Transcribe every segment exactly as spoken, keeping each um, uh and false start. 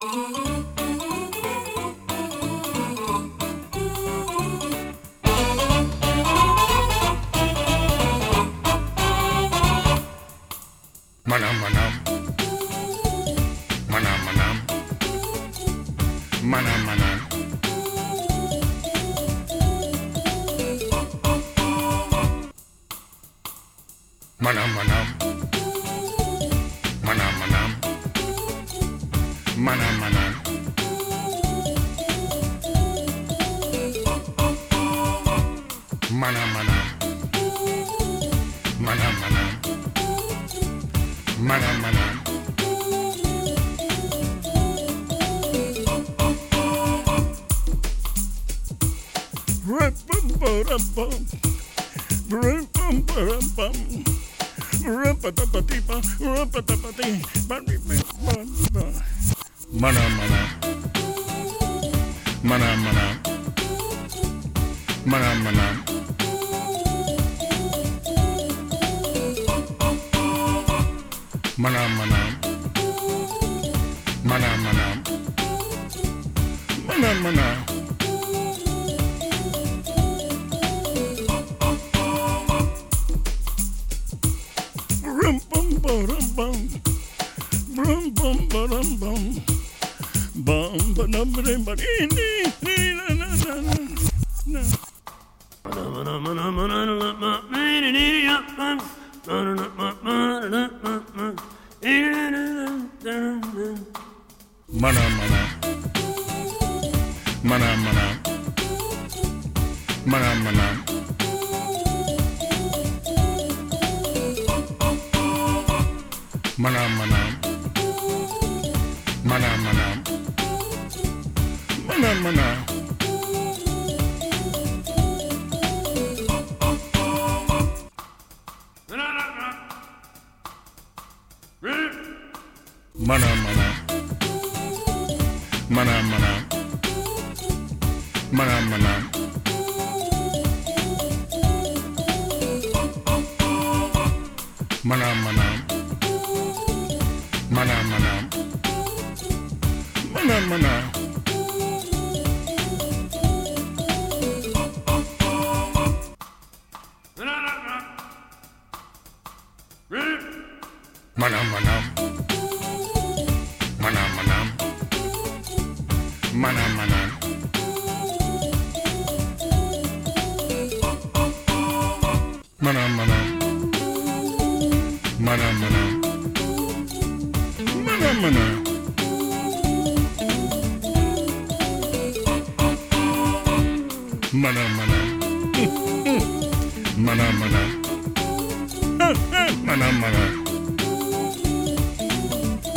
Manam manam, manam manam, manam manam. Manam manam, manam manam, manam manam. Manam manam, manam manam, manam manam. Rum bum bum bum, rum bum bum bum, rum pa ta pa ti pa, rum pa ta pa ti, ba ri ba ba. Manam manam, manam manam, manam manam. Manam manam, manam manam, manam manam. Rum bum bum bum, rum bum bum bum, bum ba dum ba dum ba dee dee na na na na. Manam manam, manam manam, manam manam. Manam manam, manam manam, manam manam. Manam manam, manam manam, manam manam. Manam manam, manam manam, manam manam. Manam manam, manam manam, manam manam. Manam manam, manam manam, manam manam. Manam manam, manam manam, manam manam.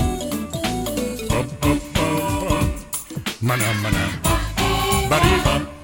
Manam manam, bari bam.